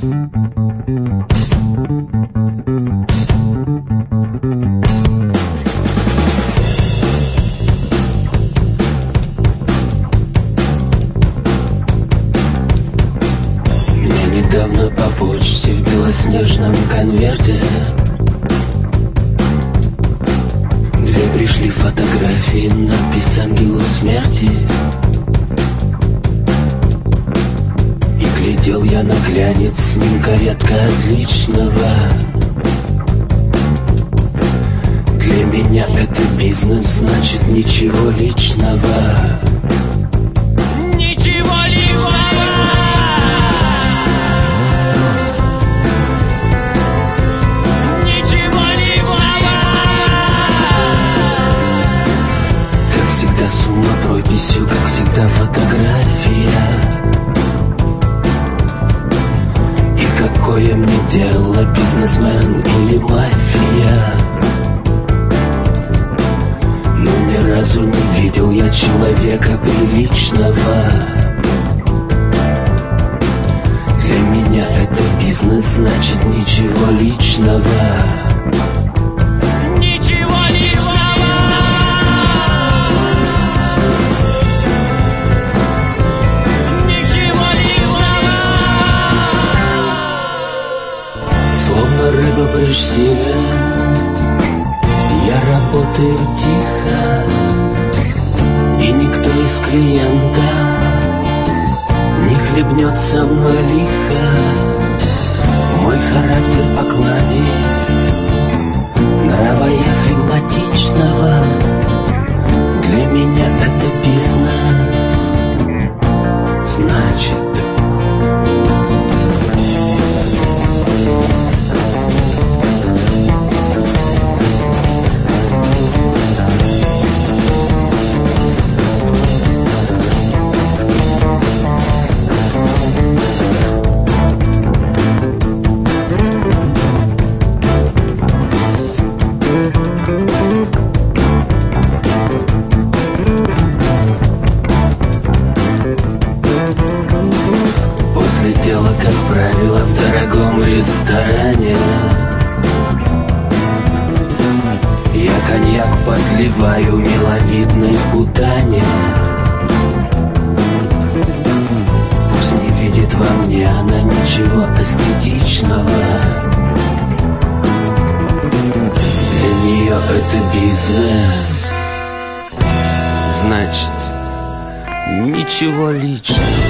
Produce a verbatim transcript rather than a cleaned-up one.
Недавно по почте в белоснежном конверте две пришли фотографии, надпись «Ангелу смерти». И глядел я на глянец, снимка редко отличного. Для меня это бизнес, значит ничего личного. Ничего личного! Всегда сумма прописью, как всегда фотография. И какое мне дело, бизнесмен или мафия? Но ни разу не видел я человека приличного. Для меня это бизнес, значит ничего личного. Словно рыба при штиле, я работаю тихо, и никто из клиента не хлебнет со мной лихо. Мой характер покладист, нрава я флегматичного. Для меня это бизнес, значит дела, как правило, в дорогом ресторане. Я коньяк подливаю миловидной путане. Пусть не видит во мне она ничего эстетичного. Для нее это бизнес, значит ничего личного.